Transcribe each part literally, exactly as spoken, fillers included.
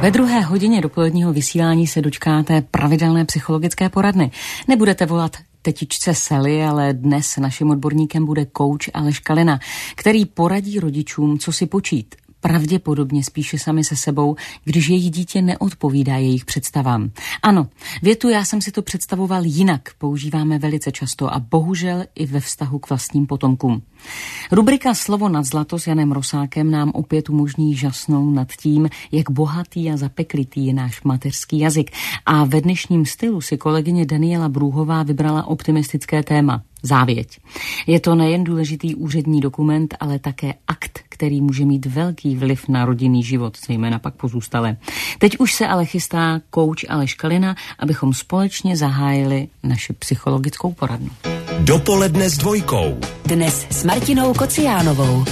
Ve druhé hodině dopoledního vysílání se dočkáte pravidelné psychologické poradny. Nebudete volat tetičce Sally, ale dnes naším odborníkem bude kouč Aleš Kalina, který poradí rodičům, co si počít. Pravděpodobně spíše sami se sebou, když jejich dítě neodpovídá jejich představám. Ano, větu já jsem si to představoval jinak používáme velice často a bohužel i ve vztahu k vlastním potomkům. Rubrika Slovo nad zlato s Janem Rosákem nám opět umožní žasnout nad tím, jak bohatý a zapeklitý je náš mateřský jazyk. A ve dnešním stylu si kolegyně Daniela Brůhová vybrala optimistické téma. Závěť. Je to nejen důležitý úřední dokument, ale také akt, který může mít velký vliv na rodinný život, zejména pak pozůstalé. Teď už se ale chystá kouč Aleš Kalina, abychom společně zahájili naši psychologickou poradnu. Dopoledne s dvojkou. Dnes s Martinou Kociánovou.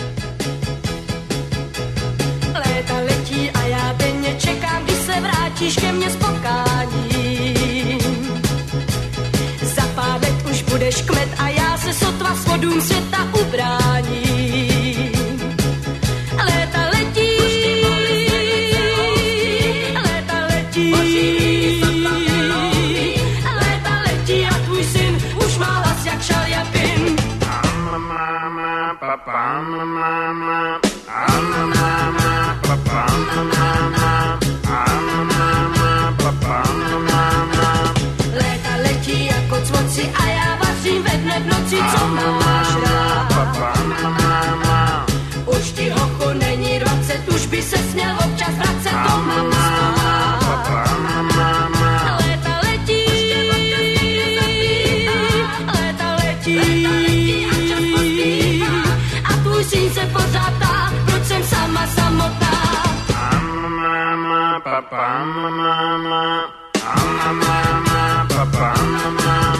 Léta letí a já denně čekám, když se vrátíš ke mně z potkání. Za pár let už budeš kmet a já se sotva svodům světa ubráním. Léta letí, léta letí, léta letí a tvůj syn už má hlas jak šaljapin. Mama, papa, mama, mama, papa, mama, mama, papa, mama. Léta letí jako cvoci a já vařím ve dne v noci, co máš rád. Už ti hochu není dvacet, už by se směl občas vracet do mama. Léta letí, léta letí, a tvůj syn se pořád ptá, proč jsem sama samotná. Mama, papa, mama, mama, papa, mama,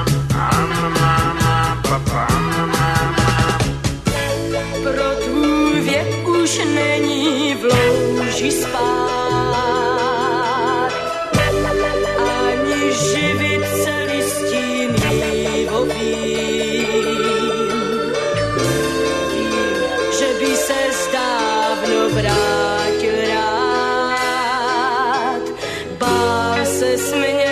mama, papa, mama. Pro tvůj věk už není v louži spát, ani živit se listin jívovým. Že by se zdávno vrátil rád, bál se smě.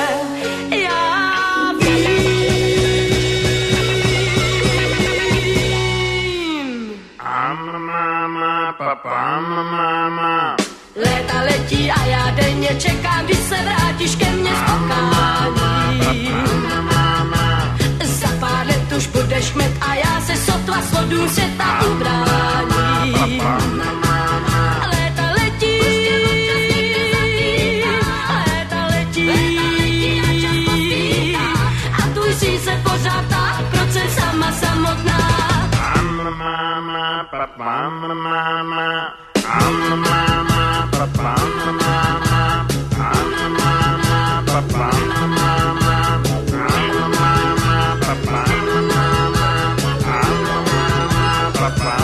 Papa, mama. Léta letí a já denně čekám, když se vrátíš ke mně z potkání. Za pár let už budeš kmet a já se sotva svodům světa ubráním. Léta letí, léta letí, a tvůj syn se pořád ptá, proč jsem sama samotná. Mama, papa, mama, mama, papa, mama, mama, papa, mama, papa, papa,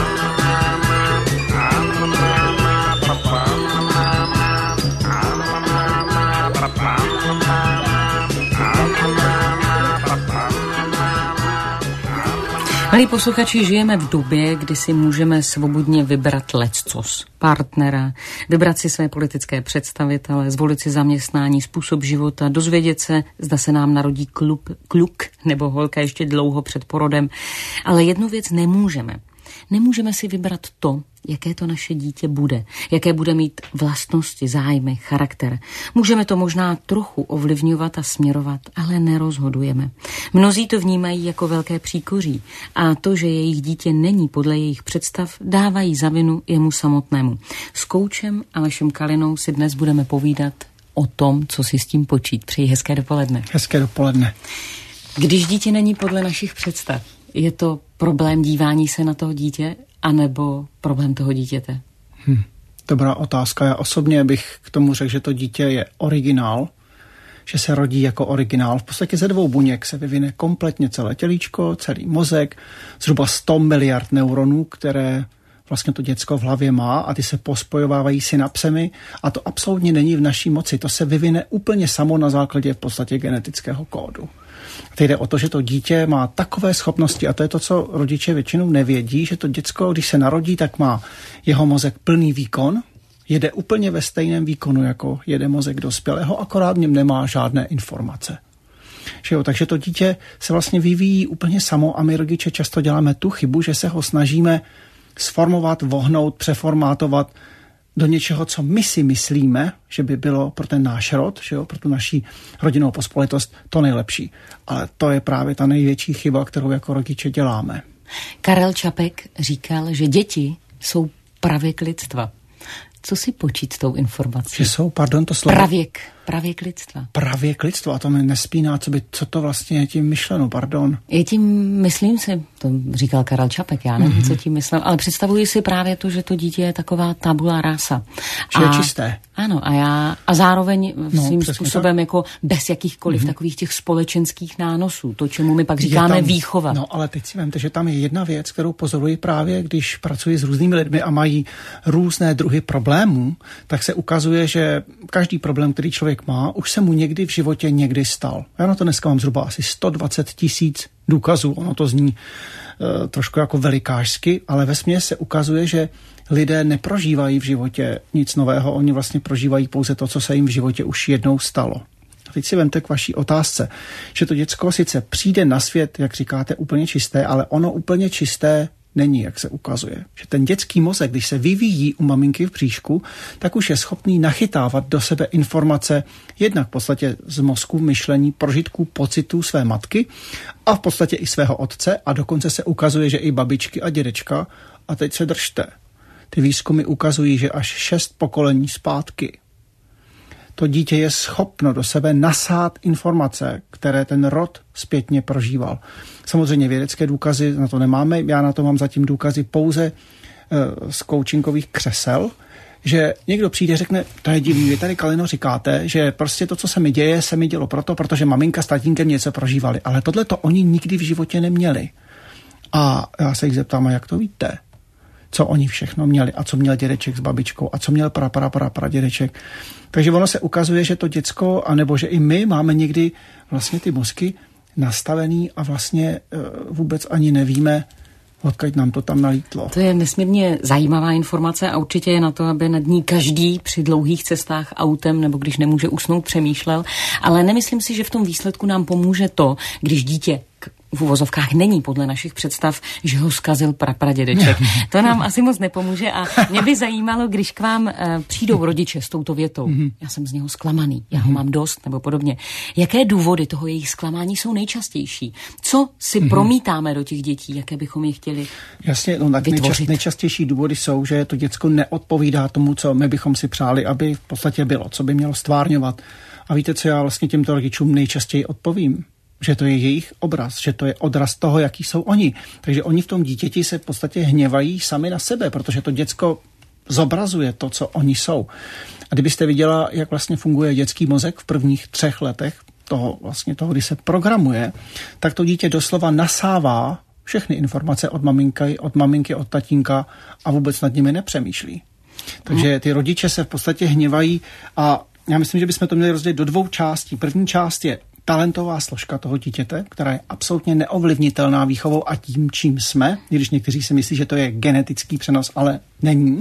Milí posluchači, žijeme v době, kdy si můžeme svobodně vybrat leccos, partnera, vybrat si své politické představitele, zvolit si zaměstnání, způsob života, dozvědět se, zda se nám narodí klub, kluk nebo holka ještě dlouho před porodem. Ale jednu věc nemůžeme. Nemůžeme si vybrat to, jaké to naše dítě bude, jaké bude mít vlastnosti, zájmy, charakter. Můžeme to možná trochu ovlivňovat a směrovat, ale nerozhodujeme. Mnozí to vnímají jako velké příkoří a to, že jejich dítě není podle jejich představ, dávají za vinu jemu samotnému. S koučem Alešem Kalinou si dnes budeme povídat o tom, co si s tím počít. Přeji hezké dopoledne. Hezké dopoledne. Když dítě není podle našich představ, je to problém dívání se na toho dítě, anebo problém toho dítěte? Hm, dobrá otázka. Já osobně bych k tomu řekl, že to dítě je originál, že se rodí jako originál. V podstatě ze dvou buněk se vyvine kompletně celé tělíčko, celý mozek, zhruba sto miliard neuronů, které vlastně to děcko v hlavě má a ty se pospojovávají synapsemi a to absolutně není v naší moci. To se vyvine úplně samo na základě v podstatě genetického kódu. Teď jde o to, že to dítě má takové schopnosti a to je to, co rodiče většinou nevědí, že to děcko, když se narodí, tak má jeho mozek plný výkon, jede úplně ve stejném výkonu, jako jede mozek dospělého, akorát v něm nemá žádné informace. Že jo, takže to dítě se vlastně vyvíjí úplně samo a my rodiče často děláme tu chybu, že se ho snažíme sformovat, vohnout, přeformátovat do něčeho, co my si myslíme, že by bylo pro ten náš rod, že jo, pro tu naší rodinnou pospolitost to nejlepší. Ale to je právě ta největší chyba, kterou jako rodiče děláme. Karel Čapek říkal, že děti jsou pravěk lidstva. Co si počít s tou informací? Že jsou, pardon, to slovo? Pravěk, pravěk lidstva. Pravěk lidstva, a to mi nespíná, co, by, co to vlastně je tím myšleno, pardon. Je tím, myslím si, to říkal Karel Čapek, já nevím, mm-hmm. co tím myslel, ale představuji si právě to, že to dítě je taková tabula rasa. Že a, je čisté. Ano, a já, a zároveň no, svým způsobem tak. Jako bez jakýchkoliv mm-hmm. takových těch společenských nánosů, to, čemu my pak říkáme tam, výchova. No, ale teď si vemte, že tam je jedna věc, kterou pozoruji právě, když pracuji s různými lidmi a mají různé druhy problémů, tak se ukazuje, že každý problém, který člověk má, už se mu někdy v životě někdy stal. Já na to dneska mám zhruba asi sto dvacet tisíc důkazů. Ono to zní e, trošku jako velikářsky, ale vesměs se ukazuje, že lidé neprožívají v životě nic nového, oni vlastně prožívají pouze to, co se jim v životě už jednou stalo. A teď si vemte k vaší otázce, že to děcko sice přijde na svět, jak říkáte, úplně čisté, ale ono úplně čisté není, jak se ukazuje. Že ten dětský mozek, když se vyvíjí u maminky v bříšku, tak už je schopný nachytávat do sebe informace jednak v podstatě z mozku, myšlení, prožitků, pocitů své matky a v podstatě i svého otce a dokonce se ukazuje, že i babičky a dědečka. A teď se držte. Ty výzkumy ukazují, že až šest pokolení zpátky to dítě je schopno do sebe nasát informace, které ten rod zpětně prožíval. Samozřejmě vědecké důkazy na to nemáme, já na to mám zatím důkazy pouze e, z coachingových křesel, že někdo přijde a řekne, to je divný, vy tady, Kalino, říkáte, že prostě to, co se mi děje, se mi dělo proto, protože maminka s tatínkem něco prožívali, ale tohle to oni nikdy v životě neměli. A já se jich zeptám, a jak to víte? Co oni všechno měli a co měl dědeček s babičkou a co měl pra, pra, pra, pra dědeček. Takže ono se ukazuje, že to děcko, anebo že i my máme někdy vlastně ty mozky nastavený a vlastně vůbec ani nevíme, odkud nám to tam nalítlo. To je nesmírně zajímavá informace a určitě je na to, aby nad ní každý při dlouhých cestách autem nebo když nemůže usnout přemýšlel, ale nemyslím si, že v tom výsledku nám pomůže to, když dítě v uvozovkách není podle našich představ, že ho zkazil prapradědeček. To nám asi moc nepomůže a mě by zajímalo, když k vám uh, přijdou rodiče s touto větou. Já jsem z něho zklamaný, já ho mám dost nebo podobně. Jaké důvody toho jejich zklamání jsou nejčastější? Co si promítáme do těch dětí, jaké bychom je chtěli Jasně, no, tak nejčast, nejčastější důvody jsou, že to děcko neodpovídá tomu, co my bychom si přáli, aby v podstatě bylo, co by mělo stvárňovat. A víte, co já vlastně těmto rodičům nejčastěji odpovím? Že to je jejich obraz, že to je odraz toho, jaký jsou oni. Takže oni v tom dítěti se v podstatě hněvají sami na sebe, protože to děcko zobrazuje to, co oni jsou. A kdybyste viděla, jak vlastně funguje dětský mozek v prvních třech letech toho, vlastně toho, kdy se programuje, tak to dítě doslova nasává všechny informace od maminky, od maminky, od tatínka a vůbec nad nimi nepřemýšlí. Takže ty rodiče se v podstatě hněvají a já myslím, že bychom to měli rozdělit do dvou částí. První část je talentová složka toho dítěte, která je absolutně neovlivnitelná výchovou a tím, čím jsme, když někteří si myslí, že to je genetický přenos, ale není.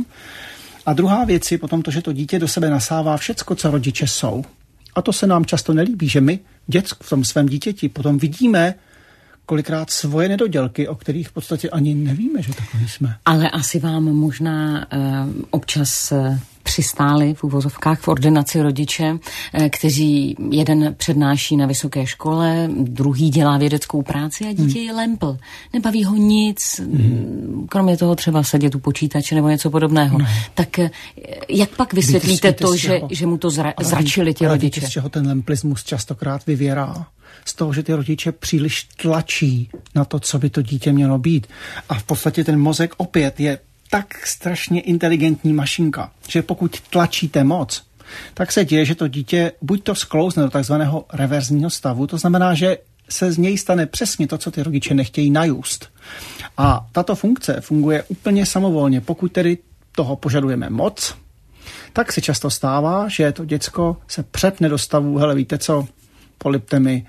A druhá věc je potom to, že to dítě do sebe nasává všecko, co rodiče jsou. A to se nám často nelíbí, že my, děcko, v tom svém dítěti, potom vidíme kolikrát svoje nedodělky, o kterých v podstatě ani nevíme, že takový jsme. Ale asi vám možná uh, občas uh, přistáli v uvozovkách v ordinaci rodiče, uh, kteří jeden přednáší na vysoké škole, druhý dělá vědeckou práci a dítě hmm. je lempl. Nebaví ho nic, hmm. kromě toho třeba sedět u počítače nebo něco podobného. No. Tak uh, jak pak vysvětlíte víte, to, že, že mu to zra, zračili ti ale rodiče? Víte, z čeho ten lemplismus častokrát vyvěrá? Z toho, že ty rodiče příliš tlačí na to, co by to dítě mělo být. A v podstatě ten mozek opět je tak strašně inteligentní mašinka, že pokud tlačíte moc, tak se děje, že to dítě buď to sklouzne do takzvaného reverzního stavu, to znamená, že se z něj stane přesně to, co ty rodiče nechtějí najůst. A tato funkce funguje úplně samovolně. Pokud tedy toho požadujeme moc, tak se často stává, že to děcko se přepne do stavu, hele, víte co, polipte mi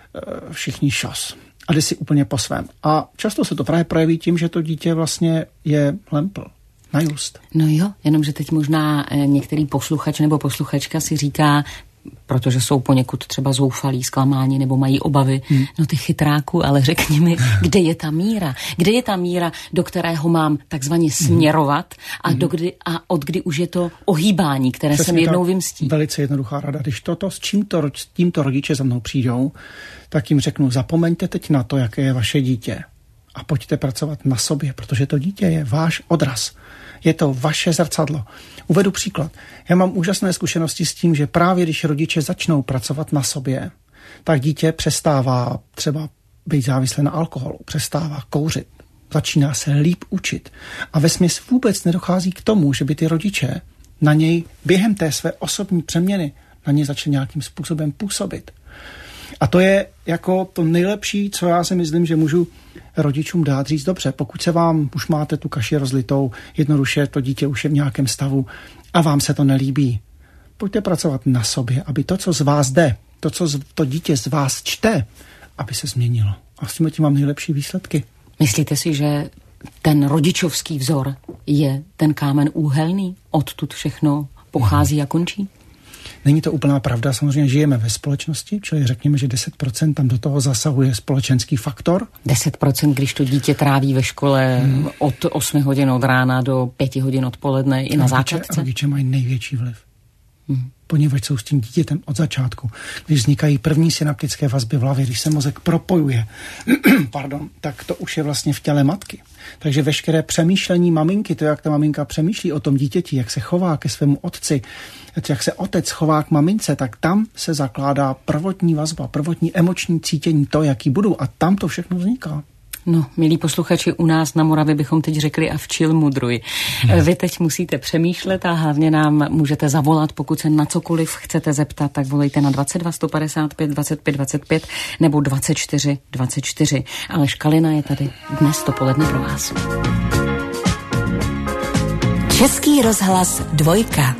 všichni šos. A jde si úplně po svém. A často se to právě projeví tím, že to dítě vlastně je lempl. na just. No jo, jenomže teď možná některý posluchač nebo posluchačka si říká, protože jsou poněkud třeba zoufalí, zklamáni nebo mají obavy, hmm. no ty chytráku, ale řekni mi, kde je ta míra? Kde je ta míra, do kterého mám takzvaně směrovat a, hmm. do kdy, a od kdy už je to ohýbání, které se mi jednou vymstí? Velice jednoduchá rada. Když toto, s čímto, s tímto rodiče za mnou přijdou, tak jim řeknu, zapomeňte teď na to, jaké je vaše dítě a pojďte pracovat na sobě, protože to dítě je váš odraz. Je to vaše zrcadlo. Uvedu příklad. Já mám úžasné zkušenosti s tím, že právě když rodiče začnou pracovat na sobě, tak dítě přestává třeba být závislé na alkoholu, přestává kouřit, začíná se líp učit. A vesměs vůbec nedochází k tomu, že by ty rodiče na něj během té své osobní přeměny na něj začali nějakým způsobem působit. A to je jako to nejlepší, co já si myslím, že můžu rodičům dát říct, dobře, pokud se vám, už máte tu kaši rozlitou, jednoduše to dítě už je v nějakém stavu a vám se to nelíbí, pojďte pracovat na sobě, aby to, co z vás jde, to, co to dítě z vás čte, aby se změnilo. A s tím tím mám nejlepší výsledky. Myslíte si, že ten rodičovský vzor je ten kámen úhelný? Odtud všechno pochází a končí? Není to úplná pravda, samozřejmě žijeme ve společnosti, čili řekněme, že deset procent tam do toho zasahuje společenský faktor. deset procent, když to dítě tráví ve škole hmm. od osmi hodin od rána do pěti hodin odpoledne i na rodiče, základce? Rodiče mají největší vliv. Hmm. Poněvadž jsou s tím dítětem od začátku. Když vznikají první synaptické vazby v hlavě, když se mozek propojuje, pardon, tak to už je vlastně v těle matky. Takže veškeré přemýšlení maminky, to, jak ta maminka přemýšlí o tom dítěti, jak se chová ke svému otci, jak se otec chová k mamince, tak tam se zakládá prvotní vazba, prvotní emoční cítění, to, jaký budu, a tam to všechno vzniká. No, milí posluchači, u nás na Moravě bychom teď řekli a včil mudruj. Hmm. Vy teď musíte přemýšlet a hlavně nám můžete zavolat, pokud se na cokoliv chcete zeptat, tak volejte na dvacet dva sto padesát pět dvacet pět dvacet pět nebo dvacet čtyři dvacet čtyři. Aleš Kalina je tady dnes dopoledne pro vás. Český rozhlas dvojka.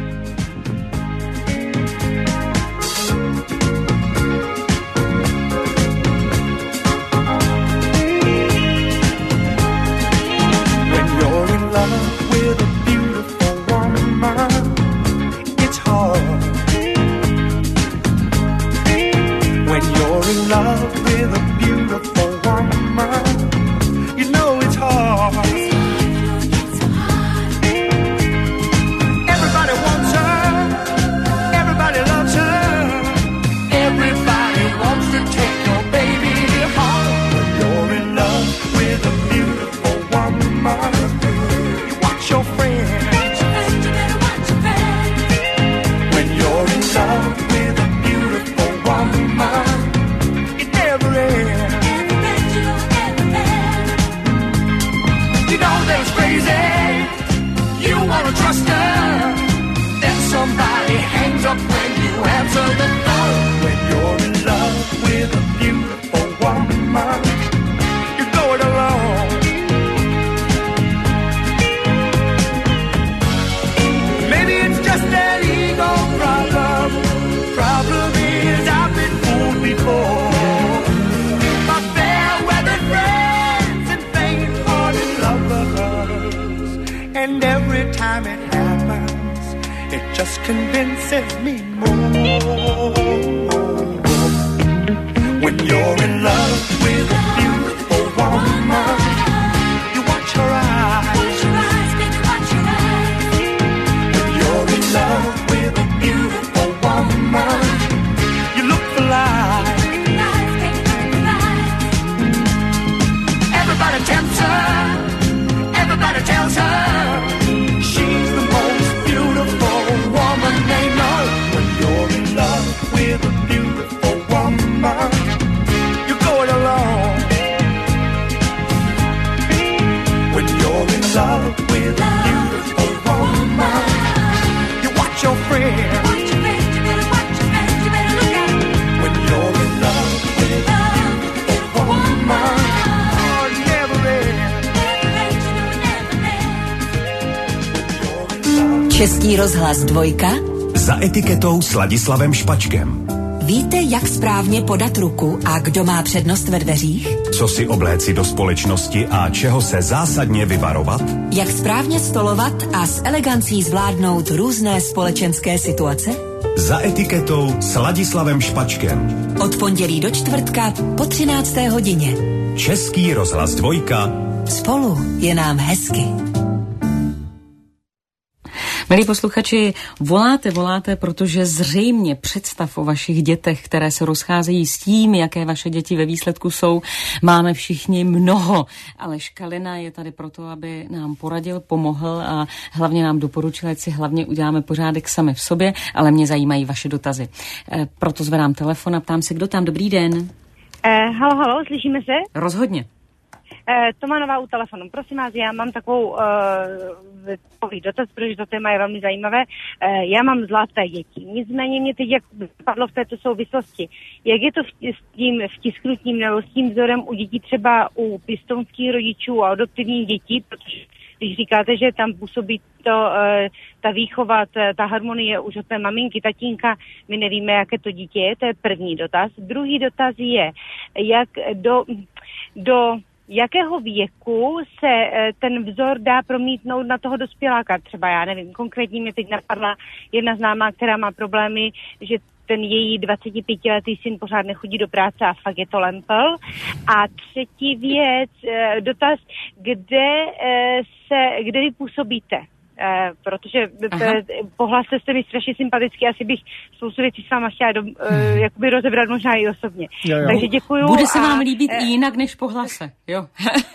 Love with a beautiful woman, you know it's hard. It's hard. Everybody wants her, everybody loves her, everybody wants to take your baby home. When you're in love with a beautiful woman, you watch your friends. You better watch your friends. When you're in love with a beautiful woman, trust her, then somebody hangs up when you answer the phone. When you're in love with a beautiful woman, you're going alone. Maybe it's just an ego problem. Problem is I've been fooled before. My fair-weather friends and faint-hearted lovers, and every time it happens, it just convinces me more. When you're in love with a beautiful woman, you watch her eyes. Watch your eyes, baby, watch your eyes. When you're in love with a beautiful woman, you look for lies. Everybody tempts her, everybody tells her she's the most beautiful woman they know. When you're in love with a beautiful woman, you're going alone. When you're in love with a beautiful woman, you watch your friends. Watch your friends, you better watch your friends, you better look at them. When you're in love with a beautiful woman, oh, it never ends. Český rozhlas dvojka za etiketou s Ladislavem Špačkem. Víte, jak správně podat ruku a kdo má přednost ve dveřích? Co si obléci do společnosti a čeho se zásadně vyvarovat? Jak správně stolovat a s elegancí zvládnout různé společenské situace? Za etiketou s Ladislavem Špačkem. Od pondělí do čtvrtka po třinácté hodině. Český rozhlas dvojka. Spolu je nám hezky. Milí posluchači, voláte, voláte, protože zřejmě představ o vašich dětech, které se rozcházejí s tím, jaké vaše děti ve výsledku jsou, máme všichni mnoho. Aleš Kalina je tady proto, aby nám poradil, pomohl a hlavně nám doporučil, ať si hlavně uděláme pořádek sami v sobě, ale mě zajímají vaše dotazy. E, proto zvedám telefon a ptám se, kdo tam. Dobrý den. Eh, halo, halo, slyšíme se? Rozhodně. Eh, Tomanová u telefonu. Prosím vás, já mám takovou uh, dotaz, protože to téma je velmi zajímavé. Eh, já mám zlaté děti. Nicméně mě teď jak padlo v této souvislosti. Jak je to v, s tím vtisknutím nebo s tím vzorem u dětí třeba u pěstounských rodičů a adoptivních dětí, protože když říkáte, že tam působí to, uh, ta výchova, ta, ta harmonie už od té maminky, tatínka, my nevíme, jaké to dítě je, to je první dotaz. Druhý dotaz je, jak do, do jakého věku se ten vzor dá promítnout na toho dospěláka. Třeba já nevím, konkrétně mě teď napadla jedna známá, která má problémy, že ten její dvacetipětiletý syn pořád nechodí do práce a fakt je to lempel. A třetí věc, dotaz, kde se, kde vy působíte? Eh, protože t- pohlas jste mi strašně sympatický, asi bych spoustu věcí s váma chtěla do, eh, jakoby rozebrat možná i osobně. Jo, jo. Takže děkuju. Bude se a, vám líbit eh, i jinak než po hlase, jo.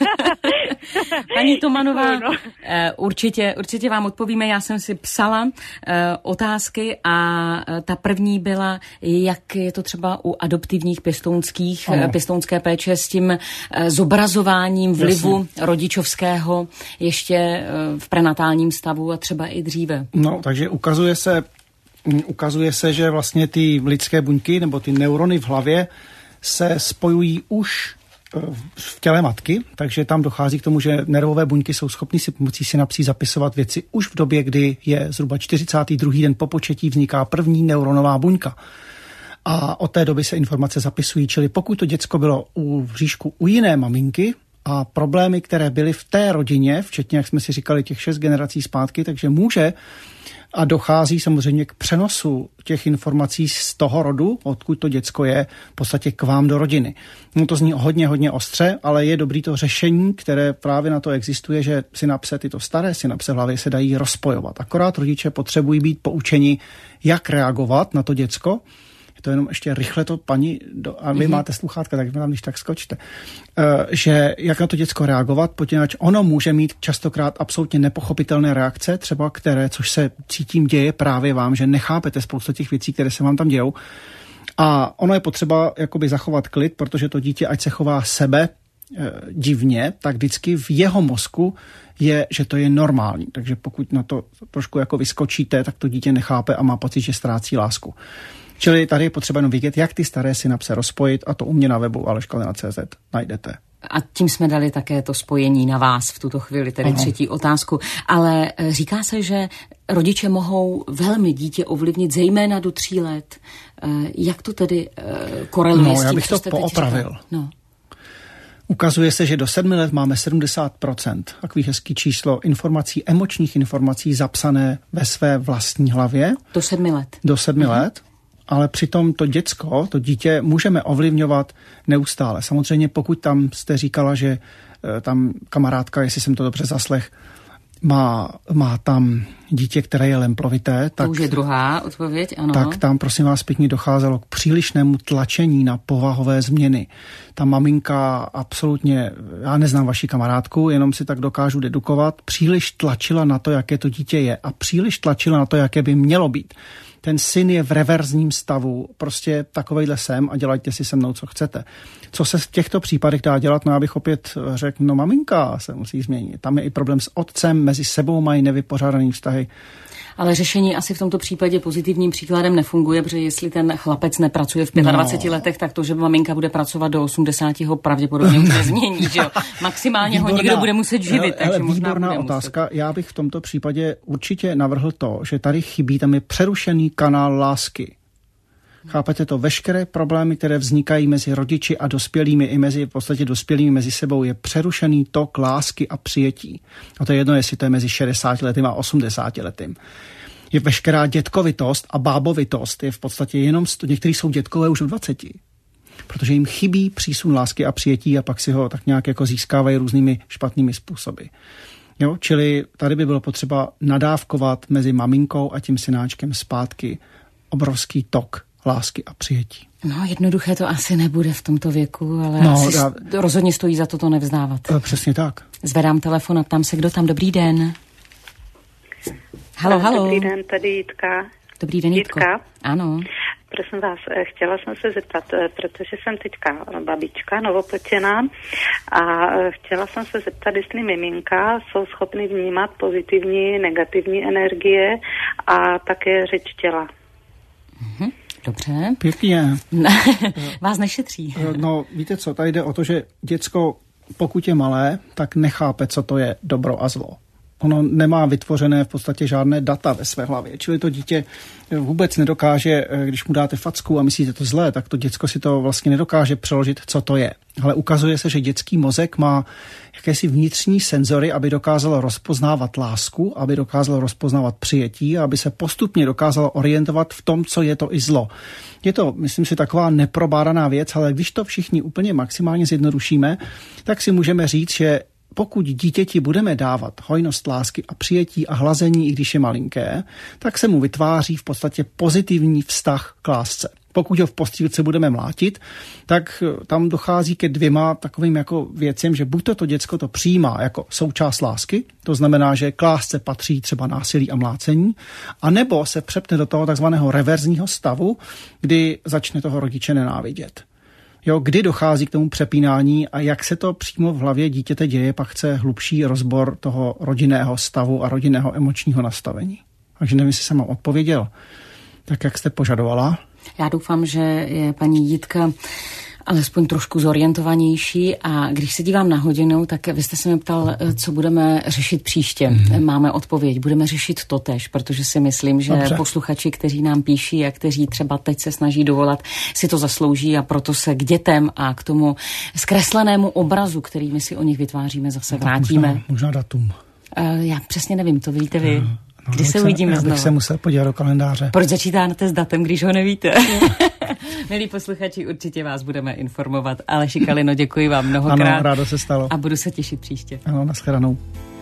Paní Tomanová, no. eh, určitě, určitě vám odpovíme, já jsem si psala eh, otázky a eh, ta první byla, jak je to třeba u adoptivních pěstounských, eh, pěstounské péče s tím eh, zobrazováním vlivu Jasně. rodičovského ještě eh, v prenatálním stavu a třeba i dříve. No, takže ukazuje se, ukazuje se, že vlastně ty lidské buňky nebo ty neurony v hlavě se spojují už v těle matky, takže tam dochází k tomu, že nervové buňky jsou schopny si pomocí synapsí zapisovat věci už v době, kdy je zhruba čtyřicátý druhý den po početí vzniká první neuronová buňka. A od té doby se informace zapisují, čili pokud to děcko bylo u říšku u jiné maminky, a problémy, které byly v té rodině, včetně, jak jsme si říkali, těch šest generací zpátky, takže může a dochází samozřejmě k přenosu těch informací z toho rodu, odkud to děcko je, v podstatě k vám do rodiny. No to zní hodně, hodně ostře, ale je dobrý to řešení, které právě na to existuje, že synapse, tyto staré synapse v hlavě se dají rozpojovat. Akorát rodiče potřebují být poučeni, jak reagovat na to děcko. To jenom ještě rychle to paní, do, a vy mm-hmm. máte sluchátka, tak tam když tak skočte, uh, že jak na to děcko reagovat, poněvadž ono může mít častokrát absolutně nepochopitelné reakce, třeba které, což se cítím děje právě vám, že nechápete spoustu těch věcí, které se vám tam dějou. A ono je potřeba jakoby zachovat klid, protože to dítě, ať se chová sebe uh, divně, tak vždycky v jeho mozku je, že to je normální. Takže pokud na to trošku jako vyskočíte, tak to dítě nechápe a má pocit, že ztrácí lásku. Čili tady je potřeba jenom vidět, jak ty staré synapse rozpojit a to u mě na webu aleš kalina tečka cé zet najdete. A tím jsme dali také to spojení na vás v tuto chvíli, tedy Aha. třetí otázku. Ale říká se, že rodiče mohou velmi dítě ovlivnit, zejména do tří let. Jak to tedy koreluje no, s tím, já bych co to jste poopravil. No. Ukazuje se, že do sedmi let máme sedmdesát procent, takový hezký číslo, informací, emočních informací zapsané ve své vlastní hlavě. Do sedmi let. Do sedmi Aha. let. Ale přitom to děcko, to dítě můžeme ovlivňovat neustále. Samozřejmě pokud tam jste říkala, že tam kamarádka, jestli jsem to dobře zaslech, má, má tam dítě, které je lemplovité. To tak, už je druhá odpověď, ano. Tak tam, prosím vás, pěkně docházelo k přílišnému tlačení na povahové změny. Ta maminka absolutně, já neznám vaši kamarádku, jenom si tak dokážu dedukovat, příliš tlačila na to, jaké to dítě je a příliš tlačila na to, jaké by mělo být. Ten syn je v reverzním stavu, prostě takovejhle jsem a dělajte si se mnou, co chcete. Co se v těchto případech dá dělat? No já bych opět řekl, no maminka se musí změnit. Tam je i problém s otcem, mezi sebou mají nevypořádaný vztahy. Ale řešení asi v tomto případě pozitivním příkladem nefunguje, protože jestli ten chlapec nepracuje v dvaceti pěti no. letech, tak to, že maminka bude pracovat do osmdesáti ho pravděpodobně už nezmění, že jo? Maximálně výborná, ho někdo bude muset živit, takže ale možná výborná bude otázka. Muset. Já bych v tomto případě určitě navrhl to, že tady chybí, tam je přerušený kanál lásky. Chápete to? Veškeré problémy, které vznikají mezi rodiči a dospělými i mezi v podstatě dospělými mezi sebou, je přerušený tok lásky a přijetí. A to je jedno, jestli to je mezi šedesáti letým a osmdesáti letým. Je veškerá dětkovitost a bábovitost je v podstatě jenom, někteří jsou dětkové už v dvaceti. Protože jim chybí přísun lásky a přijetí a pak si ho tak nějak jako získávají různými špatnými způsoby. Jo? Čili tady by bylo potřeba nadávkovat mezi maminkou a tím synáčkem zpátky obrovský tok lásky a přijetí. No, jednoduché to asi nebude v tomto věku, ale no, asi já... rozhodně stojí za to to nevzdávat. Přesně tak. Zvedám telefon a ptám se, kdo tam. Dobrý den. Halo, halo. Dobrý den, tady Jitka. Dobrý den, Jitko. Jitka. Ano. Prosím vás, chtěla jsem se zeptat, protože jsem teďka babička novopočená a chtěla jsem se zeptat, jestli miminka jsou schopny vnímat pozitivní, negativní energie a také řeč těla. Mhm. Dobře. Pěkně. Vás nešetří. No, víte co, tady jde o to, že děcko, pokud je malé, tak nechápe, co to je dobro a zlo. Ono nemá vytvořené v podstatě žádné data ve své hlavě. Čili to dítě vůbec nedokáže, když mu dáte facku a myslíte to zlé, tak to děcko si to vlastně nedokáže přeložit, co to je. Ale ukazuje se, že dětský mozek má jakési vnitřní senzory, aby dokázalo rozpoznávat lásku, aby dokázalo rozpoznávat přijetí a aby se postupně dokázalo orientovat v tom, co je to i zlo. Je to, myslím si, taková neprobádaná věc, ale když to všichni úplně maximálně zjednodušíme, tak si můžeme říct, že pokud dítěti budeme dávat hojnost lásky a přijetí a hlazení, i když je malinké, tak se mu vytváří v podstatě pozitivní vztah k lásce. Pokud ho v postýlce budeme mlátit, tak tam dochází ke dvěma takovým jako věcem, že buď to, to děcko to přijímá jako součást lásky, to znamená, že k lásce patří třeba násilí a mlácení, anebo se přepne do toho takzvaného reverzního stavu, kdy začne toho rodiče nenávidět. Jo, kdy dochází k tomu přepínání a jak se to přímo v hlavě dítěte děje, pak chce hlubší rozbor toho rodinného stavu a rodinného emočního nastavení. Takže nevím, jestli jsem vám odpověděl tak, jak jste požadovala. Já doufám, že je paní Jitka alespoň trošku zorientovanější a když se dívám na hodinu, tak vy jste se mě ptal, co budeme řešit příště. Mm-hmm. Máme odpověď, budeme řešit totéž, protože si myslím, že Dobře. posluchači, kteří nám píší a kteří třeba teď se snaží dovolat, si to zaslouží a proto se k dětem a k tomu zkreslenému obrazu, který my si o nich vytváříme, zase vrátíme. Možná, možná datum. Uh, já přesně nevím, to víte vy. No. No, Kdy se se, uvidíme znovu? Já bych se musel podívat do kalendáře. Proč začítáte s datem, když ho nevíte? Milí posluchači, určitě vás budeme informovat. Aleši Kalino, děkuji vám mnohokrát. Ano, rádo se stalo. A budu se těšit příště. Ano, nashledanou.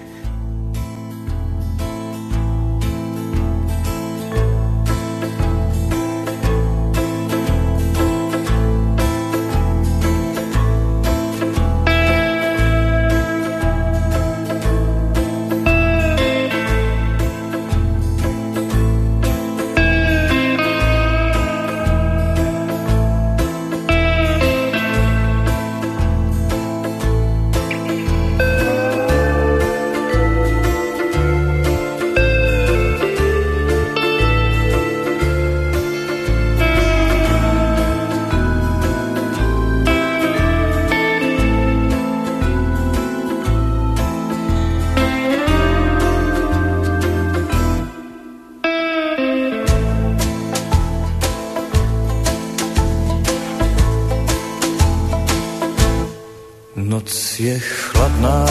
Noc je chladná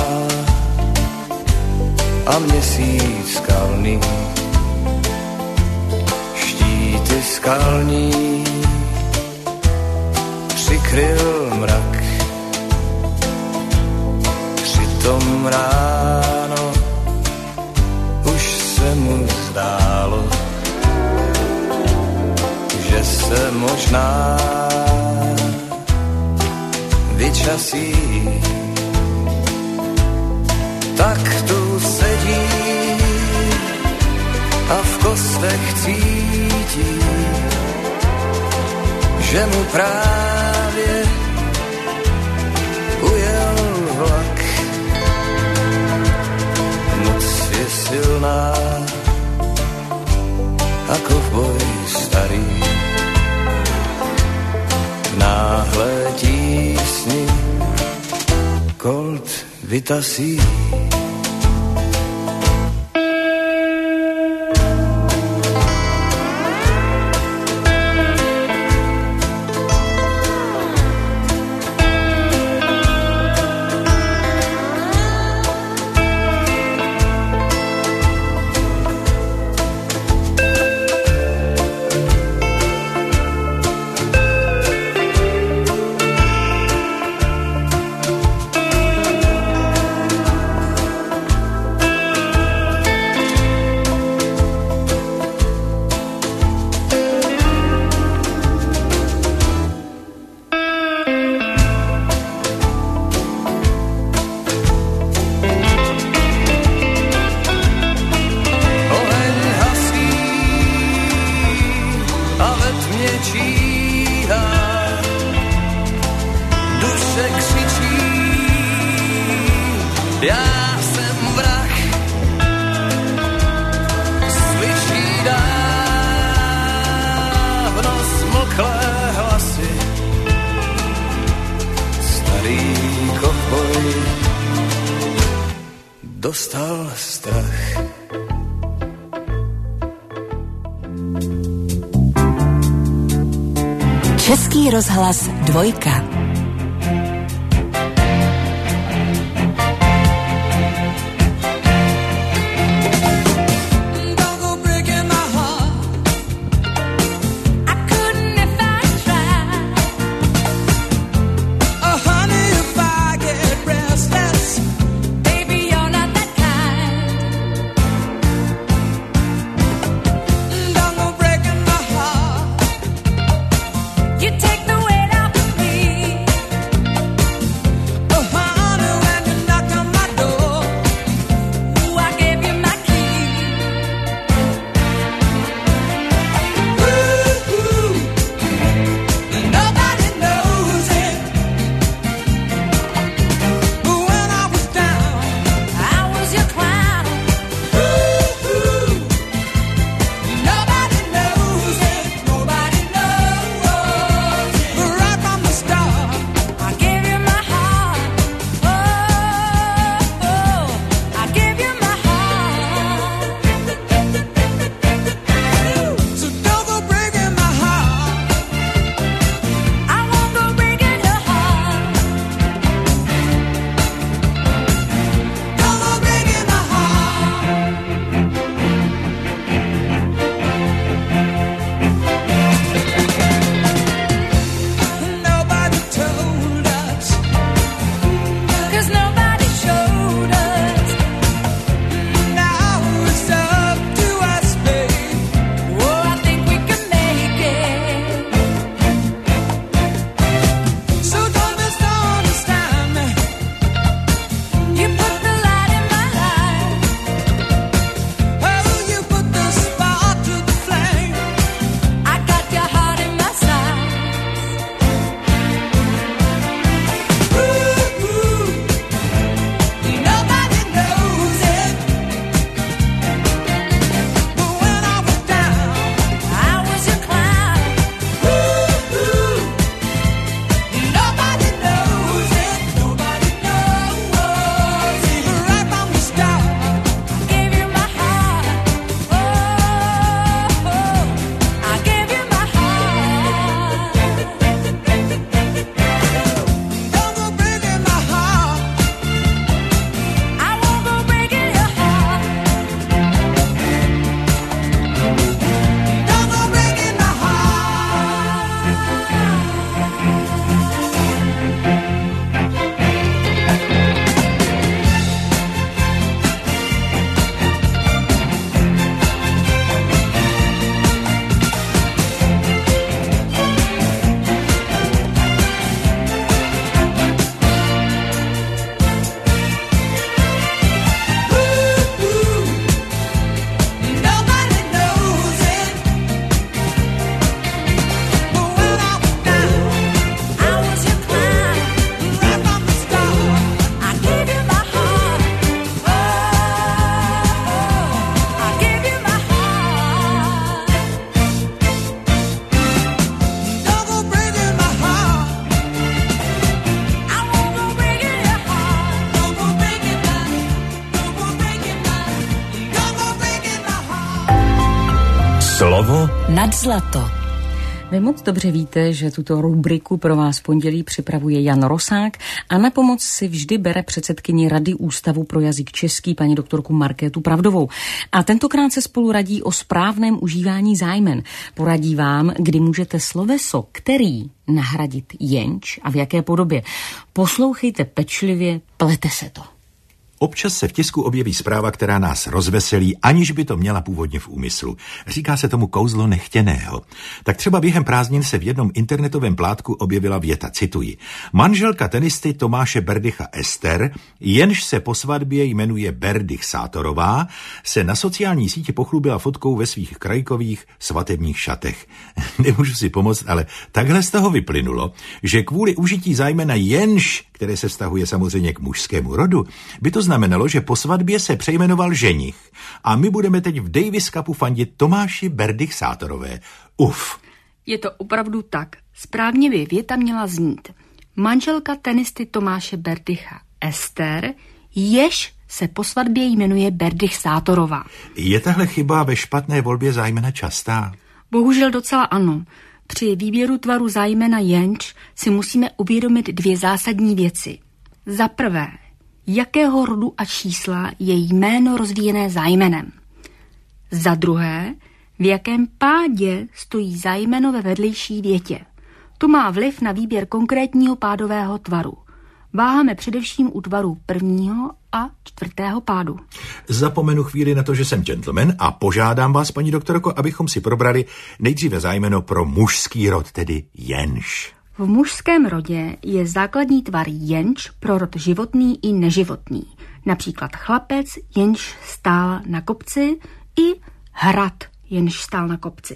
a měsíc skalný, štíty skalní přikryl mrak. Přitom ráno už se mu zdálo, že se možná vyčasí, tak tu sedí a v kostech cítí, že mu právě ujel vlak. Noc je silná a kovboj starý náhle tísni kolt vytasí. mě číhá, duše křičí, já jsem vrah, slyší dávno smlklé hlasy, starý kovboj dostal strach. Český rozhlas dvojka. Slovo nad zlato. Vy moc dobře víte, že tuto rubriku pro vás v pondělí připravuje Jan Rosák a na pomoc si vždy bere předsedkyni Rady Ústavu pro jazyk český paní doktorku Markétu Pravdovou. A tentokrát se spolu radí o správném užívání zájmen. Poradí vám, kdy můžete sloveso který nahradit jenč a v jaké podobě. Poslouchejte pečlivě, plete se to. Občas se v tisku objeví zpráva, která nás rozveselí, aniž by to měla původně v úmyslu. Říká se tomu kouzlo nechtěného. Tak třeba během prázdnin se v jednom internetovém plátku objevila věta, cituji. Manželka tenisty Tomáše Berdycha Ester, jenž se po svatbě jmenuje Berdych Sátorová, se na sociální síti pochlubila fotkou ve svých krajkových svatebních šatech. Nemůžu si pomoct, ale takhle z toho vyplynulo, že kvůli užití zájmena jenž, které se vztahuje samozřejmě k mužskému rodu, by to znamenalo, že po svatbě se přejmenoval ženich a my budeme teď v Davis Cupu fandit Tomáši Berdych Sátorové. Uf. Je to opravdu tak. Správně by věta měla znít. Manželka tenisty Tomáše Berdycha Ester, jež se po svatbě jmenuje Berdych Sátorová. Je tahle chyba ve špatné volbě zájmena častá? Bohužel docela ano. Při výběru tvaru zájmena jenč si musíme uvědomit dvě zásadní věci. Za prvé, jakého rodu a čísla je jméno rozvíjené zájmenem. Za druhé, v jakém pádě stojí zájmeno ve vedlejší větě. To má vliv na výběr konkrétního pádového tvaru. Váháme především u tvaru prvního a čtvrtého pádu. Zapomenu chvíli na to, že jsem gentleman a požádám vás, paní doktorko, abychom si probrali nejdříve zájmeno pro mužský rod, tedy jenž. V mužském rodě je základní tvar jenč pro rod životný i neživotný. Například chlapec, jenž stál na kopci, i hrad, jenž stál na kopci.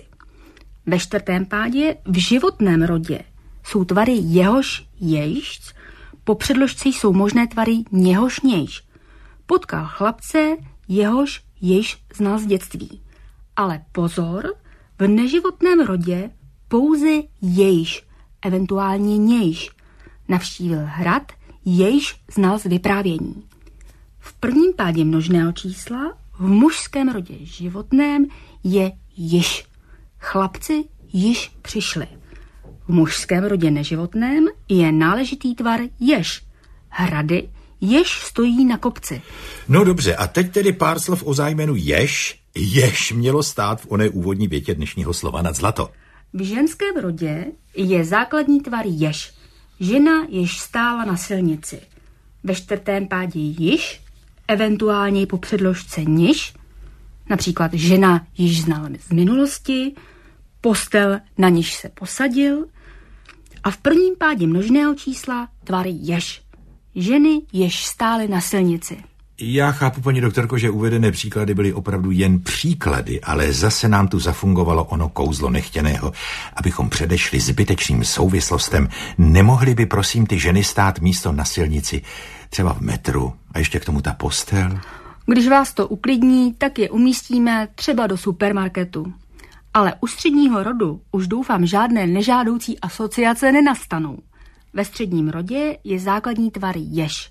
Ve čtvrtém pádě v životném rodě jsou tvary jehož jejšc, po předložce jsou možné tvary něhož nějš. Potkal chlapce, jehož jejš znal z dětství. Ale pozor, v neživotném rodě pouze jejš, eventuálně nějš. Navštívil hrad, jejš znal z vyprávění. V prvním pádě množného čísla v mužském rodě životném je již. Chlapci již přišli. V mužském rodě neživotném je náležitý tvar jež. Hrady jež stojí na kopci. No dobře, a teď tedy pár slov o zájmenu jež. Jež mělo stát v oné úvodní větě dnešního slova nad zlato. V ženském rodě je základní tvar jež. Žena jež stála na silnici. Ve čtvrtém pádě již, eventuálně po předložce niž, například žena již znala z minulosti, postel, na níž se posadil, a v prvním pádě množného čísla tvar jež. Ženy jež stály na silnici. Já chápu, paní doktorko, že uvedené příklady byly opravdu jen příklady, ale zase nám tu zafungovalo ono kouzlo nechtěného. Abychom předešli zbytečným souvislostem, nemohly by prosím ty ženy stát místo na silnici, třeba v metru, a ještě k tomu ta postel? Když vás to uklidní, tak je umístíme třeba do supermarketu. Ale u středního rodu už doufám žádné nežádoucí asociace nenastanou. Ve středním rodě je základní tvar jež.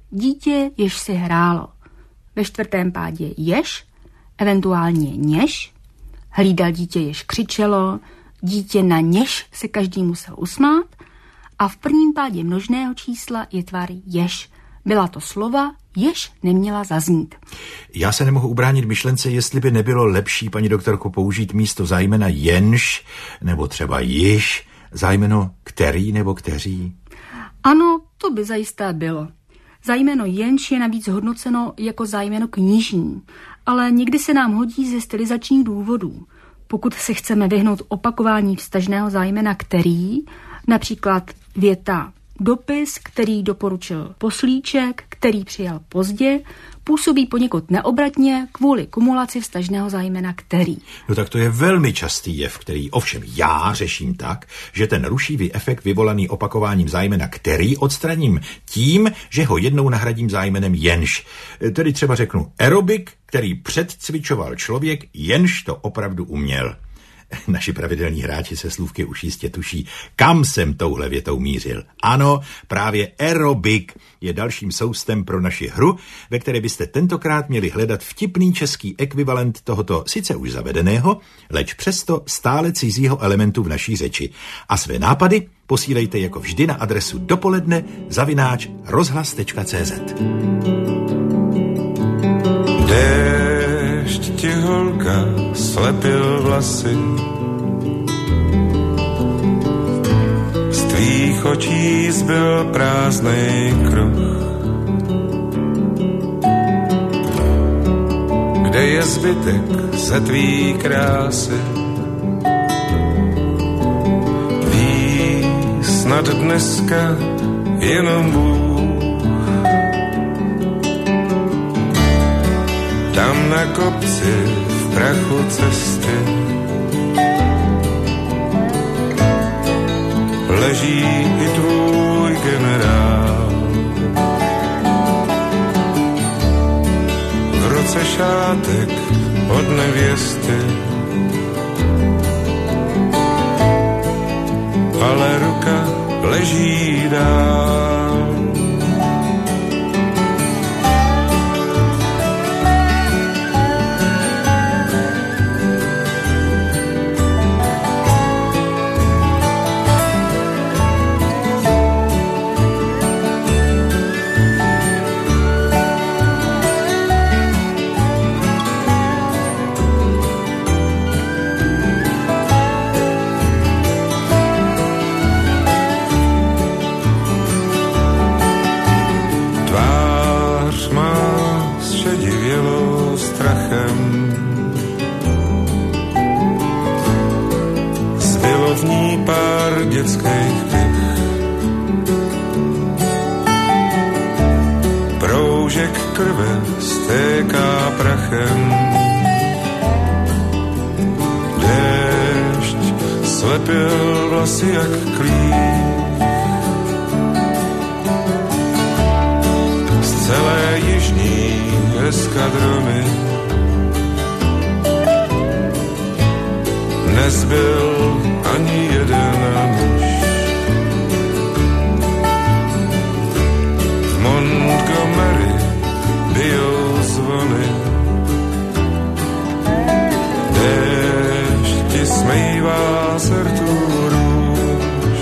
Dítě jež si hrálo. Ve čtvrtém pádě jež, eventuálně něž. Hlídal dítě jež křičelo, dítě na něž se každý musel usmát. A v prvním pádě množného čísla je tvar jež. Byla to slova, jež neměla zaznít. Já se nemohu ubránit myšlence, jestli by nebylo lepší, paní doktorko, použít místo zájmena jenž, nebo třeba již, zájmeno který nebo kteří? Ano, to by zajisté bylo. Zájmeno jenž je navíc hodnoceno jako zájmeno knižní, ale někdy se nám hodí ze stylizačních důvodů. Pokud se chceme vyhnout opakování vztažného zájmena který, například věta dopis, který doporučil poslíček, který přijal pozdě, působí poněkud neobratně kvůli kumulaci vztažného zájmena který. No tak to je velmi častý jev, který ovšem já řeším tak, že ten rušivý efekt vyvolaný opakováním zájmena který odstraním tím, že ho jednou nahradím zájmenem jenž. Tedy třeba řeknu aerobik, který předcvičoval člověk, jenž to opravdu uměl. Naši pravidelní hráči se slůvky už jistě tuší, kam jsem touhle větou mířil. Ano, právě aerobik je dalším soustem pro naši hru, ve které byste tentokrát měli hledat vtipný český ekvivalent tohoto sice už zavedeného, leč přesto stále cizího elementu v naší řeči. A své nápady posílejte jako vždy na adresu dopoledne zavináč rozhlas tečka cé zet. Déšť ti holka slepil vlasy, z tvých očí zbyl prázdnej kruh. kde je zbytek ze tvý krásy. Ví snad dneska jenom Bůh. Tam na kopci v prachu cesty leží i tvůj generál. V ruce šátek od nevěsty, ale ruka leží dál. Dětských těch proužek krve stéká prachem. Déšť slepil vlasy jak klíč. Z celé jižní eskadrony nezbyl ani jeden muž. V Montgomery bijou zvony, déšť ti smejvá z rtů růž.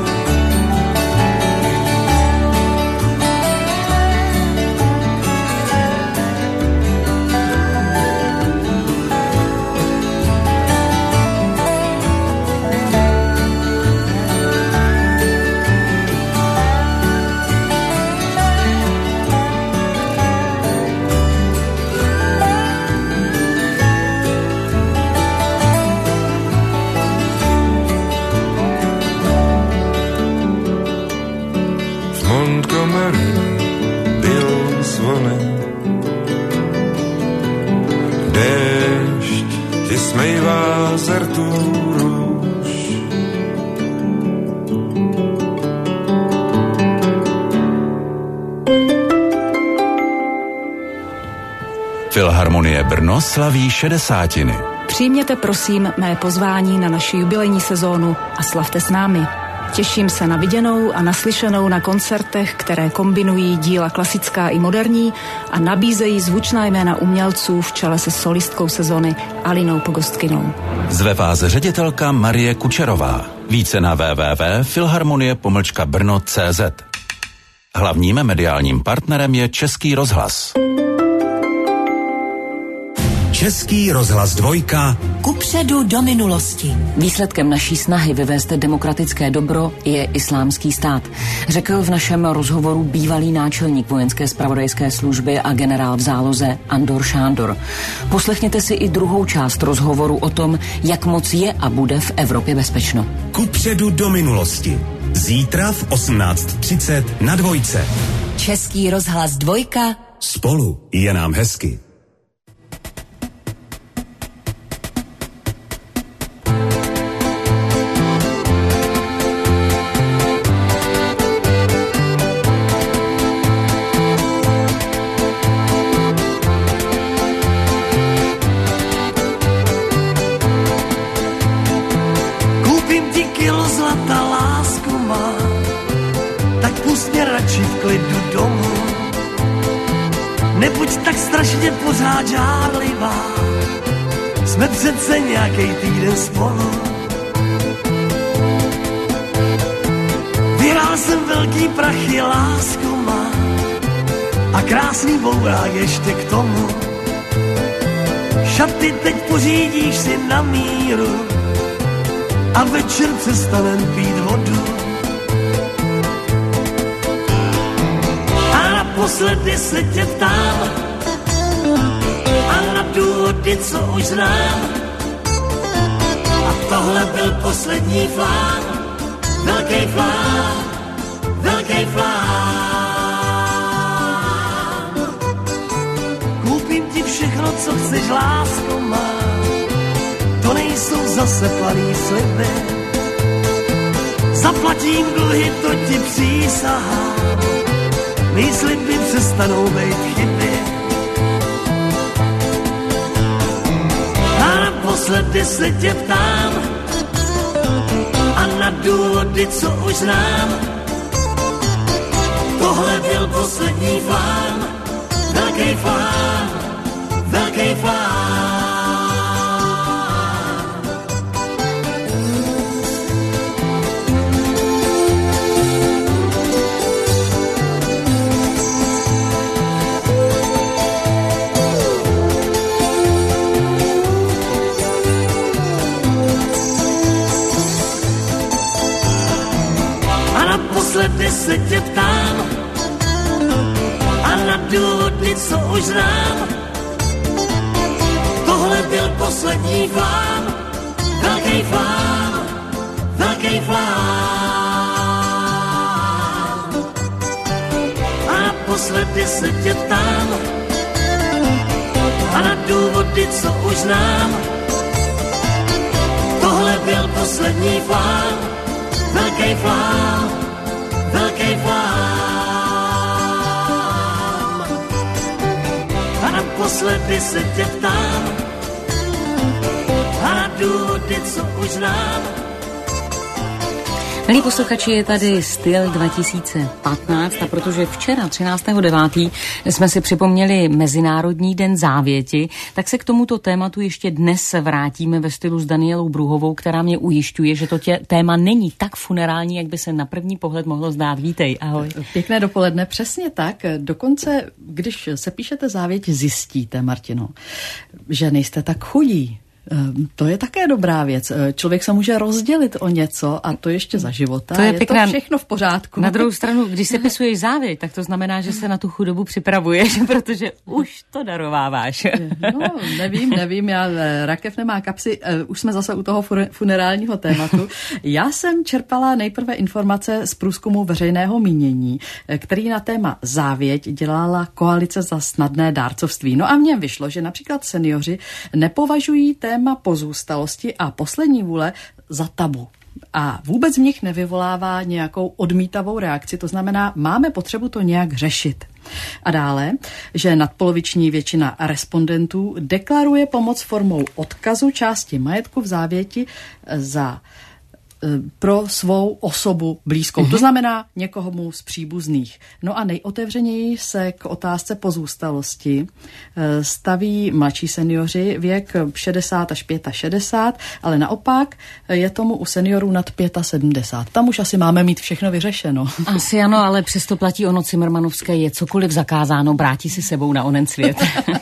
Déšť ti smejvá z rtů růž. Filharmonie Brno slaví šedesátiny. Přijměte prosím mé pozvání na naši jubilejní sezónu a slavte s námi. Těším se na viděnou a naslyšenou na koncertech, které kombinují díla klasická i moderní a nabízejí zvučná jména umělců v čele se solistkou sezony Alinou Pogostkinou. Zve vás ředitelka Marie Kučerová. Více na w w w tečka filharmonie pomlčka brno tečka cé zet. Hlavním mediálním partnerem je Český rozhlas. Český rozhlas dvojka. Kupředu do minulosti. Výsledkem naší snahy vyvést demokratické dobro je Islámský stát, řekl v našem rozhovoru bývalý náčelník vojenské zpravodajské služby a generál v záloze Andor Šándor. Poslechněte si i druhou část rozhovoru o tom, jak moc je a bude v Evropě bezpečno. Kupředu do minulosti. Zítra v osmnáct třicet na dvojce. Český rozhlas dvojka. Spolu je nám hezky. Pořád žárlivá, jsme přece nějakej týden spolu. Vyhrál jsem velký prachy, lásku má, a krásný bourák ještě k tomu. Šaty teď pořídíš si na míru a večer přestanem pít vodu. A naposledy se tě ptám, a na tu důvody, co už znám. A tohle byl poslední flán, velký flán, velký flán. Koupím ti všechno, co chceš, lásko má, to nejsou zase planý sliby. Zaplatím dluhy, to ti přísahám, mý sliby přestanou být chyby. A naposledy se tě ptám, a na důvody, co už znám. Tohle byl poslední flán, velký flán, velký flán. Naposledy se tě ptám, a na důvody, co už znám. Tohle byl poslední flán, velký flán, velký flán. A naposledy se tě ptám, a na důvody, co už znám. Tohle byl poslední flán, velký flán, velký flán. A naposledy se tě ptám, a na důvody, co už znám. Milí posluchači, je tady Styl dva tisíce patnáct a protože včera třináctého devátého jsme si připomněli Mezinárodní den závěti, tak se k tomuto tématu ještě dnes vrátíme ve Stylu s Danielou Bruhovou, která mě ujišťuje, že to tě, téma není tak funerální, jak by se na první pohled mohlo zdát. Vítej, ahoj. Pěkné dopoledne, přesně tak. Dokonce, když se píšete závěť, zjistíte, Martino, že nejste tak chudí. To je také dobrá věc. Člověk se může rozdělit o něco a to ještě za života. To je, je pěkná, to všechno v pořádku. Na druhou stranu, když se pisuješ závěť, tak to znamená, že se na tu chudobu připravuješ, protože už to darováváš. No, nevím, nevím, já rakev nemá kapsy, už jsme zase u toho funerálního tématu. Já jsem čerpala nejprve informace z průzkumu veřejného mínění, který na téma závěť dělala Koalice za snadné dárcovství. No a v něm vyšlo, že například seniori nepovažují téma pozůstalosti a poslední vůle za tabu. A vůbec v nich nevyvolává nějakou odmítavou reakci, to znamená, máme potřebu to nějak řešit. A dále, že nadpoloviční většina respondentů deklaruje pomoc formou odkazu části majetku v závěti za pro svou osobu blízkou. Mm-hmm. To znamená někomu z příbuzných. No a nejotevřeněji se k otázce pozůstalosti staví mladší seniori věk šedesát až šedesát pět, ale naopak je tomu u seniorů nad sedmdesát pět. Tam už asi máme mít všechno vyřešeno. Asi ano, ale přesto platí ono Cimrmanovské, je cokoliv zakázáno, brátí si sebou na onen svět.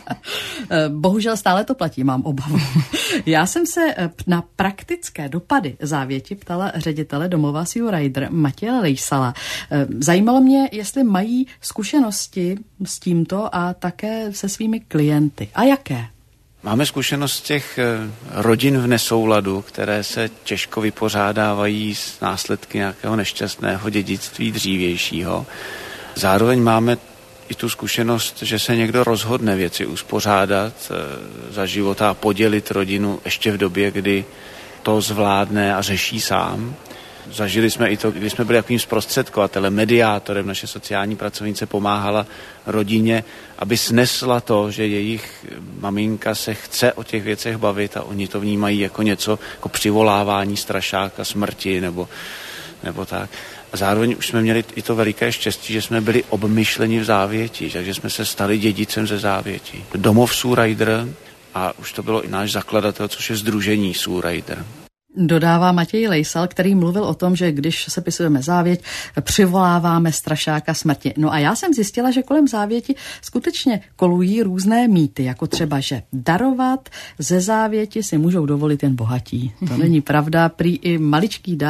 Bohužel stále to platí, mám obavu. Já jsem se na praktické dopady závěti ptala ředitele domova Sea Rider Matěje Lejsala. Zajímalo mě, jestli mají zkušenosti s tímto a také se svými klienty. A jaké? Máme zkušenost těch rodin v nesouladu, které se těžko vypořádávají s následky nějakého nešťastného dědictví dřívějšího. Zároveň máme i tu zkušenost, že se někdo rozhodne věci uspořádat za života a podělit rodinu ještě v době, kdy to zvládne a řeší sám. Zažili jsme i to, kdy jsme byli jakým zprostředkovatelem, mediátorem, naše sociální pracovnice pomáhala rodině, aby snesla to, že jejich maminka se chce o těch věcech bavit a oni to vnímají jako něco, jako přivolávání strašáka, smrti nebo, nebo tak. A zároveň už jsme měli i to veliké štěstí, že jsme byli obmyšleni v závěti, takže jsme se stali dědicem ze závěti. Domov Sea Rider, a už to bylo i náš zakladatel, což je sdružení Sea Rider. Dodává Matěj Lejsal, který mluvil o tom, že když sepisujeme závěť, přivoláváme strašáka smrti. No a já jsem zjistila, že kolem závěti skutečně kolují různé mýty, jako třeba, že darovat ze závěti si můžou dovolit jen bohatí. To není pravda, prý i maličký dar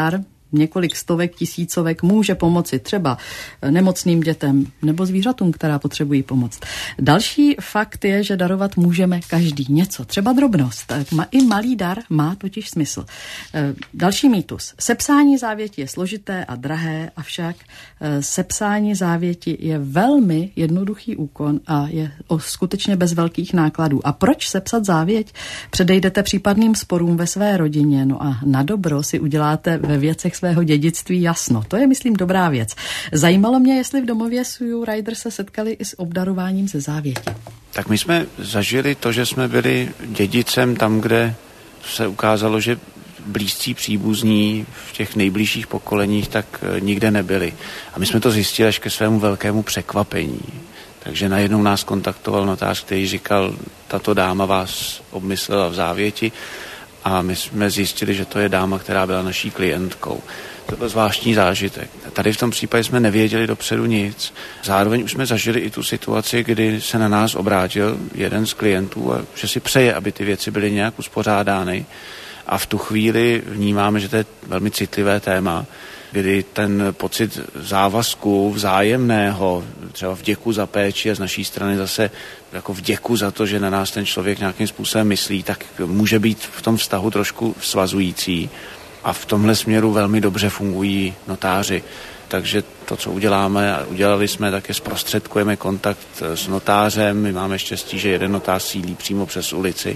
několik stovek, tisícovek může pomoci třeba nemocným dětem nebo zvířatům, která potřebují pomoc. Další fakt je, že darovat můžeme každý něco, třeba drobnost. I malý dar má totiž smysl. Další mýtus. Sepsání závěti je složité a drahé, avšak sepsání závěti je velmi jednoduchý úkon a je skutečně bez velkých nákladů. A proč sepsat závěť? Předejdete případným sporům ve své rodině, no a na dobro si uděláte ve věcech svého dědictví jasno. To je, myslím, dobrá věc. Zajímalo mě, jestli v domově Suju Rider se setkali i s obdarováním ze závěti. Tak my jsme zažili to, že jsme byli dědicem tam, kde se ukázalo, že blízcí příbuzní v těch nejbližších pokoleních tak nikde nebyli. A my jsme to zjistili až ke svému velkému překvapení. Takže najednou nás kontaktoval notář, který říkal, tato dáma vás obmyslela v závěti, a my jsme zjistili, že to je dáma, která byla naší klientkou. To byl zvláštní zážitek. Tady v tom případě jsme nevěděli dopředu nic. Zároveň už jsme zažili i tu situaci, kdy se na nás obrátil jeden z klientů, a že si přeje, aby ty věci byly nějak uspořádány. A v tu chvíli vnímáme, že to je velmi citlivé téma, kdy ten pocit závazku vzájemného, třeba vděku za péči a z naší strany zase jako vděku za to, že na nás ten člověk nějakým způsobem myslí, tak může být v tom vztahu trošku svazující. A v tomhle směru velmi dobře fungují notáři. Takže to, co uděláme a udělali jsme, tak je zprostředkujeme kontakt s notářem. My máme štěstí, že jeden notář sídlí přímo přes ulici.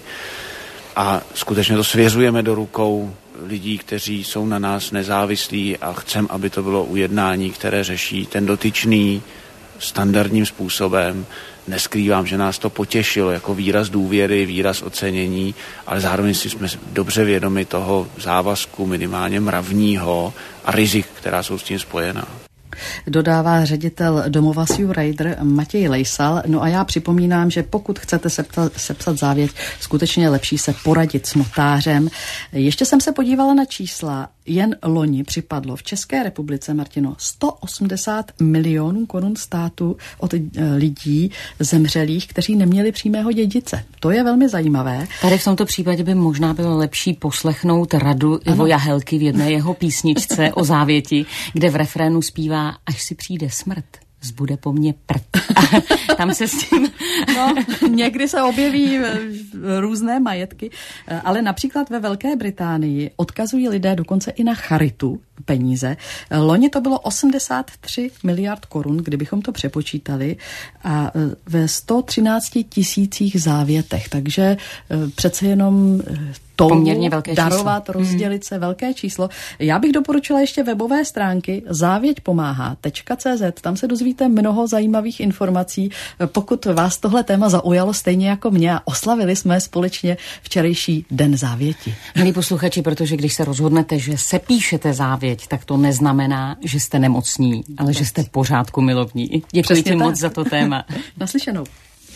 A skutečně to svěřujeme do rukou lidí, kteří jsou na nás nezávislí, a chcem, aby to bylo ujednání, které řeší ten dotyčný standardním způsobem. Neskrývám, že nás to potěšilo jako výraz důvěry, výraz ocenění, ale zároveň si jsme dobře vědomi toho závazku minimálně mravního a rizik, která jsou s tím spojená. Dodává ředitel domova Suju Rider Matěj Lejsal. No a já připomínám, že pokud chcete sepsat, sepsat závěť, skutečně je lepší se poradit s notářem. Ještě jsem se podívala na čísla. Jen loni připadlo v České republice, Martino, sto osmdesát milionů korun státu od lidí zemřelých, kteří neměli přímého dědice. To je velmi zajímavé. Tady v tomto případě by možná bylo lepší poslechnout radu Ivo Jahelky v jedné jeho písničce o závěti, kde v refrénu zpívá: až si přijde smrt, zbude po mně prd. Tam se s tím... No, někdy se objeví různé majetky, ale například ve Velké Británii odkazují lidé dokonce i na charitu peníze. Loni to bylo osmdesát tři miliard korun, kdybychom to přepočítali, a ve sto třináct tisících závětech, takže přece jenom touhu darovat, číslo. rozdělit hmm. se, velké číslo. Já bych doporučila ještě webové stránky závěť pomáhá tečka cé zet, tam se dozvíte mnoho zajímavých informací. Pokud vás tohle téma zaujalo stejně jako mě a oslavili jsme společně včerejší Den závěti. Milí posluchači, protože když se rozhodnete, že se píšete závěť, tak to neznamená, že jste nemocní, ale že jste v pořádku milovní. Děkuji ti moc za to téma. Naslyšenou.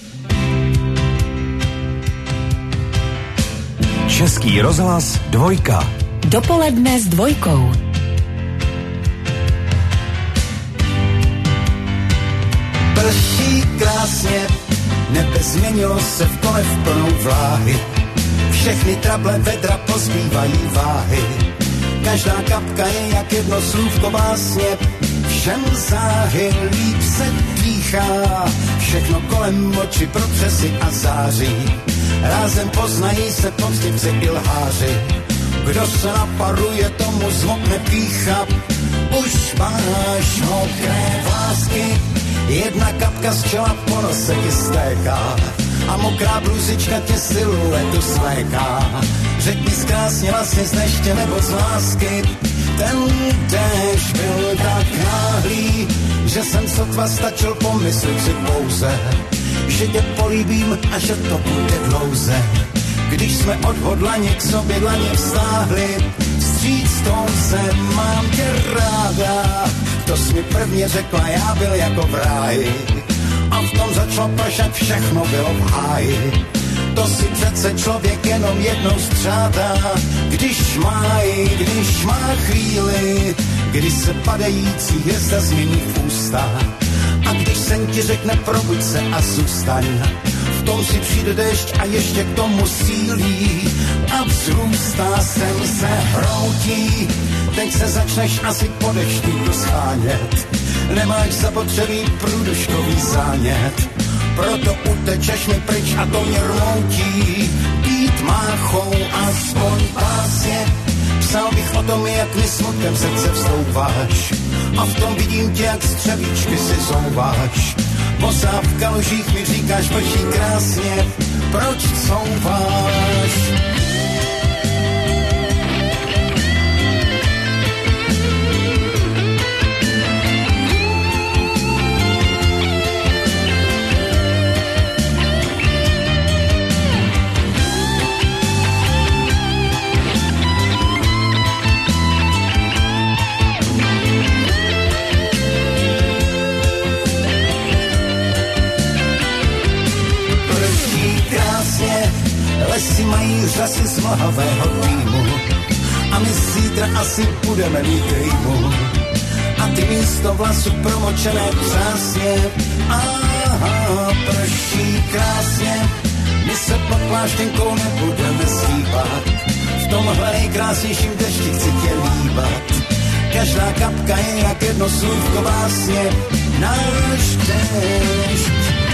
Český rozhlas dvojka. Dopoledne s dvojkou. Prší krásně, nebe změnilo se v kole v plnou vláhy. Všechny trable vedra pozbývají váhy. Každá kapka je jak jedno slůvko básně. Všem záhy líp se dýchá. Všechno kolem oči protřesy a září. Rázem poznají se poctivci i lháři. Kdo se naparuje, tomu zmokne pýcha. Už máš mokré vlásky, jedna kapka z čela po nose ti stéká. A mokrá bluzička tě siluetu sléká. Řekni zkrásně vlastně z neště nebo z lásky. Ten déšť byl tak náhlý, že jsem sotva stačil pomyslet si pouze, že tě políbím a že to bude dlouze. Když jsme odhodlaně k sobě dlaně vztáhli, vstříc tou se mám tě ráda. To jsi mi prvně řekla, já byl jako v ráji. A v tom začalo pršet, všechno bylo v háji. To si přece člověk jenom jednou střádá, když má, když má chvíli, kdy se padající hvězda změní v ústa. A když sen ti řekne probuď se a zůstaň, v potom si přijde dešť a ještě k tomu sílí a vzrůstá sem se hroutí. Teď se začneš asi po dešti schánět, nemáš zapotřebí průdeškový zánět, proto utečeš mi pryč a to mě rmoutí. Být máchou aspoň pásně, psal bych o tom, jak mi smutkem srdce vstouváš a v tom vidím tě, jak střevíčky si zouváš. Bosá v kalužích mi říkáš, prší krásně, proč couváš? Lesy mají řasy z mlhavého týmu a my zítra asi budeme mít rýmu. A ty místo vlasu promočené přásně, aha, prší krásně. My se pod pláštěnkou nebudeme stýpat, v tomhle nejkrásnějším dešti chci tě líbat. Každá kapka je jak jedno slůvko básně, náš dešť.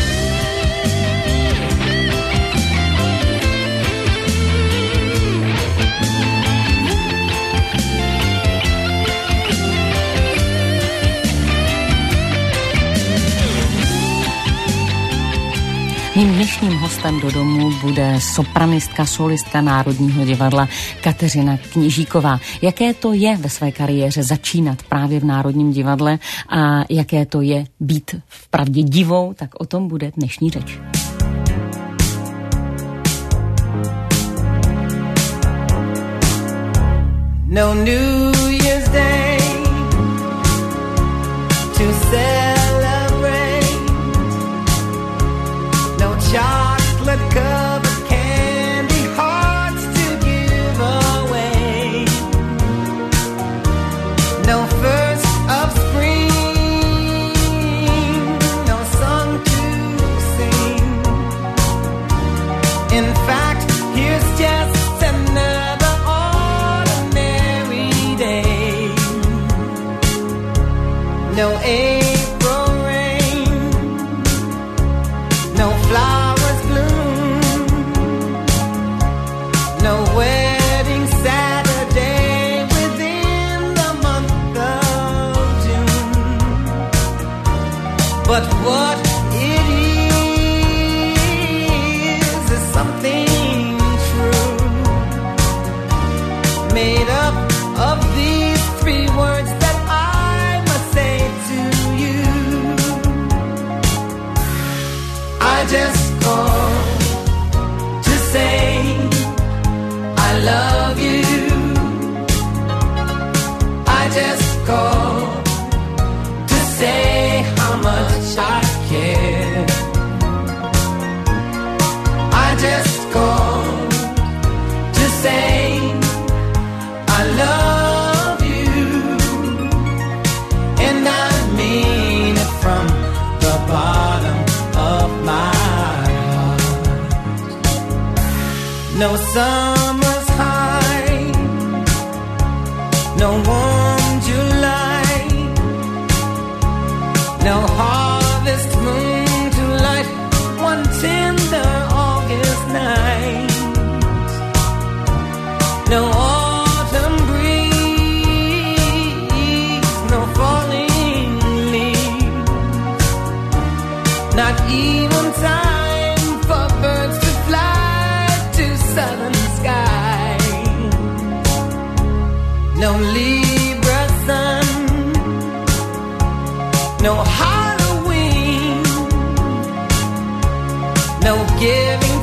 Mým dnešním hostem do domu bude sopranistka, solistka Národního divadla Kateřina Kněžíková. Jaké to je ve své kariéře začínat právě v Národním divadle a jaké to je být vpravdě divou, tak o tom bude dnešní řeč. No New Year's Day to celebrate, no chocolate covered candy hearts to give away, no first of spring, no song to sing. In fact, here's just another ordinary day. No April rain, no flowers bloom, no wedding Saturday within the month of June. But what it is is something true, made up of these three words that I must say to you. I just called to say I love you. I just called to say how much I care. I just called to say I love you, and I mean it from the bottom of my heart. No summer's high, no warm July, no harvest moon to light one tender August night, no autumn breeze, no falling leaves, not even time for birds to fly to southern sky, no Libra sun, no Halloween, no giving